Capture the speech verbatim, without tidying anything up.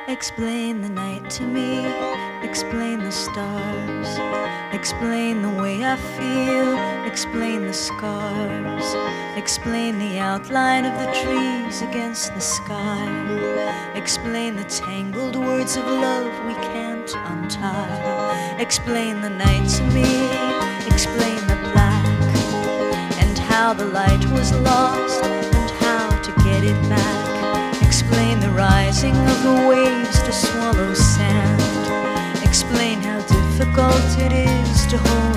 Explain the night to me, explain the stars, explain the way I feel, explain the scars, explain the outline of the trees against the sky, explain the tangled words of love we can't untie. Explain the night to me, explain the black, and how the light was lost and how to get it back. Explain the rising of the waves to swallow sand. Explain how difficult it is to hold